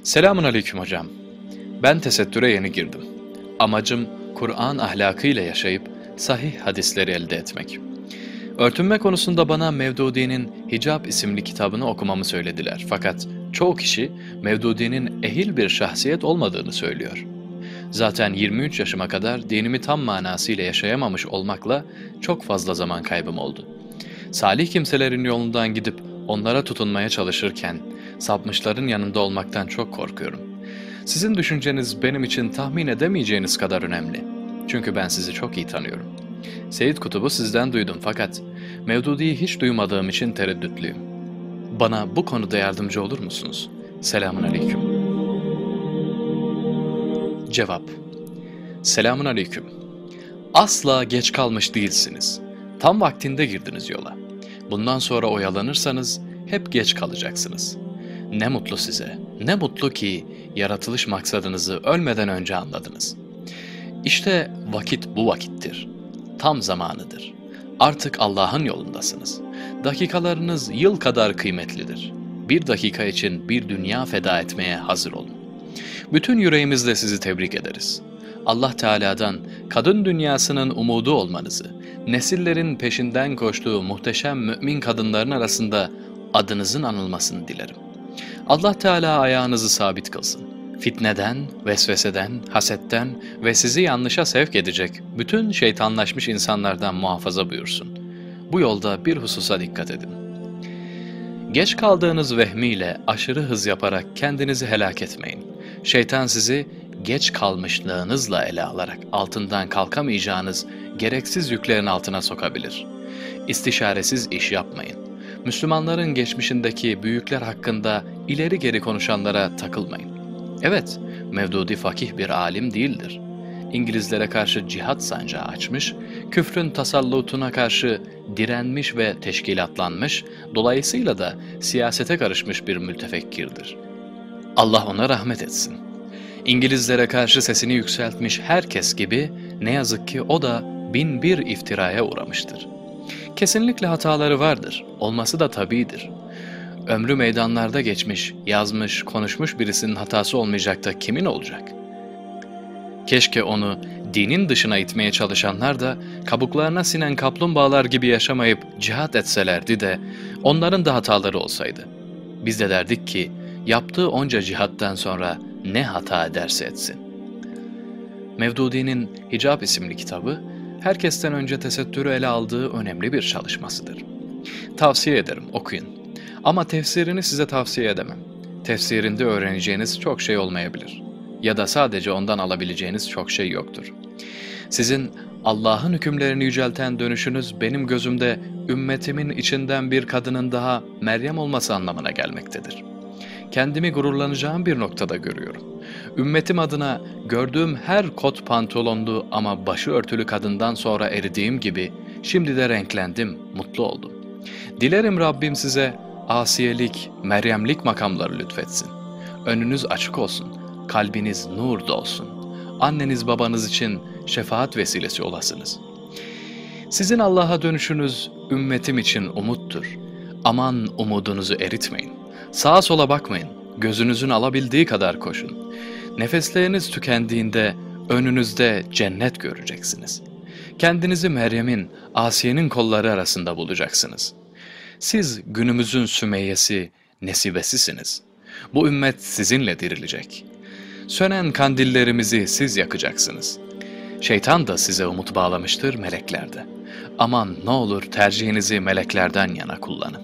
Selamun aleyküm hocam. Ben tesettüre yeni girdim. Amacım Kur'an ahlakıyla yaşayıp sahih hadisleri elde etmek. Örtünme konusunda bana Mevdudi'nin Hicab isimli kitabını okumamı söylediler. Fakat çoğu kişi Mevdudi'nin ehil bir şahsiyet olmadığını söylüyor. Zaten 23 yaşıma kadar dinimi tam manasıyla yaşayamamış olmakla çok fazla zaman kaybım oldu. Salih kimselerin yolundan gidip onlara tutunmaya çalışırken sapmışların yanında olmaktan çok korkuyorum. Sizin düşünceniz benim için tahmin edemeyeceğiniz kadar önemli. Çünkü ben sizi çok iyi tanıyorum. Seyyid Kutub'u sizden duydum fakat Mevdudi'yi hiç duymadığım için tereddütlüyüm. Bana bu konuda yardımcı olur musunuz? Selamun aleyküm. Cevap: Selamun aleyküm. Asla geç kalmış değilsiniz. Tam vaktinde girdiniz yola. Bundan sonra oyalanırsanız hep geç kalacaksınız. Ne mutlu size, ne mutlu ki yaratılış maksadınızı ölmeden önce anladınız. İşte vakit bu vakittir. Tam zamanıdır. Artık Allah'ın yolundasınız. Dakikalarınız yıl kadar kıymetlidir. Bir dakika için bir dünya feda etmeye hazır olun. Bütün yüreğimizle sizi tebrik ederiz. Allah Teala'dan kadın dünyasının umudu olmanızı, nesillerin peşinden koştuğu muhteşem mümin kadınların arasında adınızın anılmasını dilerim. Allah Teala ayağınızı sabit kılsın. Fitneden, vesveseden, hasetten ve sizi yanlışa sevk edecek bütün şeytanlaşmış insanlardan muhafaza buyursun. Bu yolda bir hususa dikkat edin. Geç kaldığınız vehmiyle aşırı hız yaparak kendinizi helak etmeyin. Şeytan sizi geç kalmışlığınızla ele alarak altından kalkamayacağınız gereksiz yüklerin altına sokabilir. İstişaresiz iş yapmayın. Müslümanların geçmişindeki büyükler hakkında ileri geri konuşanlara takılmayın. Evet, Mevdudi fakih bir alim değildir. İngilizlere karşı cihat sancağı açmış, küfrün tasallutuna karşı direnmiş ve teşkilatlanmış, dolayısıyla da siyasete karışmış bir mültefekkirdir. Allah ona rahmet etsin. İngilizlere karşı sesini yükseltmiş herkes gibi ne yazık ki o da bin bir iftiraya uğramıştır. Kesinlikle hataları vardır, olması da tabiidir. Ömrü meydanlarda geçmiş, yazmış, konuşmuş birisinin hatası olmayacak da kimin olacak? Keşke onu dinin dışına itmeye çalışanlar da kabuklarına sinen kaplumbağalar gibi yaşamayıp cihat etselerdi de onların da hataları olsaydı. Biz de derdik ki yaptığı onca cihattan sonra ne hata ederse etsin. Mevdudi'nin Hicab isimli kitabı herkesten önce tesettürü ele aldığı önemli bir çalışmasıdır. Tavsiye ederim, okuyun. Ama tefsirini size tavsiye edemem. Tefsirinde öğreneceğiniz çok şey olmayabilir. Ya da sadece ondan alabileceğiniz çok şey yoktur. Sizin Allah'ın hükümlerini yücelten dönüşünüz benim gözümde ümmetimin içinden bir kadının daha Meryem olması anlamına gelmektedir. Kendimi gururlanacağım bir noktada görüyorum. Ümmetim adına gördüğüm her kot pantolonlu ama başı örtülü kadından sonra eridiğim gibi şimdi de renklendim, mutlu oldum. Dilerim Rabbim size asiyelik, meryemlik makamları lütfetsin. Önünüz açık olsun, kalbiniz nur dolsun. Anneniz babanız için şefaat vesilesi olasınız. Sizin Allah'a dönüşünüz ümmetim için umuttur. Aman umudunuzu eritmeyin. Sağa sola bakmayın, gözünüzün alabildiği kadar koşun. Nefesleriniz tükendiğinde önünüzde cennet göreceksiniz. Kendinizi Meryem'in, Asiye'nin kolları arasında bulacaksınız. Siz günümüzün Sümeyyesi, Nesibesisiniz. Bu ümmet sizinle dirilecek. Sönen kandillerimizi siz yakacaksınız. Şeytan da size umut bağlamıştır meleklerde. Aman ne olur tercihinizi meleklerden yana kullanın.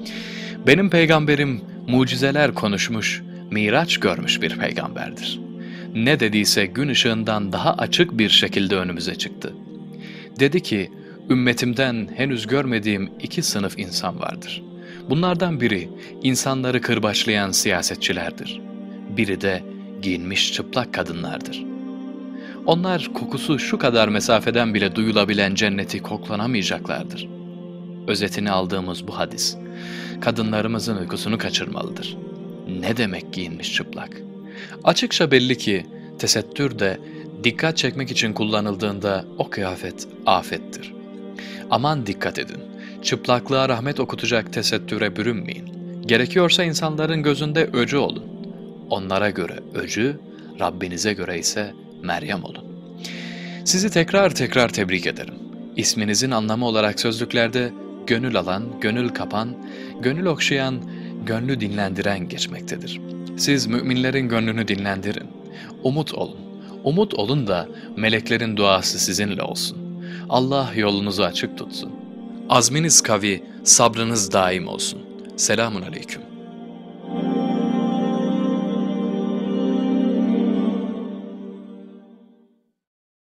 Benim peygamberim mucizeler konuşmuş, miraç görmüş bir peygamberdir. Ne dediyse gün ışığından daha açık bir şekilde önümüze çıktı. Dedi ki, ümmetimden henüz görmediğim iki sınıf insan vardır. Bunlardan biri insanları kırbaçlayan siyasetçilerdir. Biri de giyinmiş çıplak kadınlardır. Onlar kokusu şu kadar mesafeden bile duyulabilen cenneti koklanamayacaklardır. Özetini aldığımız bu hadis, kadınlarımızın uykusunu kaçırmalıdır. Ne demek giyinmiş çıplak? Açıkça belli ki tesettür de dikkat çekmek için kullanıldığında o kıyafet afettir. Aman dikkat edin, çıplaklığa rahmet okutacak tesettüre bürünmeyin. Gerekiyorsa insanların gözünde öcü olun. onlara göre öcü, Rabbinize göre ise Meryem olun. Sizi tekrar tekrar tebrik ederim. İsminizin anlamı olarak sözlüklerde gönül alan, gönül kapan, gönül okşayan, gönlü dinlendiren geçmektedir. Siz müminlerin gönlünü dinlendirin. Umut olun. Umut olun da meleklerin duası sizinle olsun. Allah yolunuzu açık tutsun. Azminiz kavi, sabrınız daim olsun. Selamun aleyküm.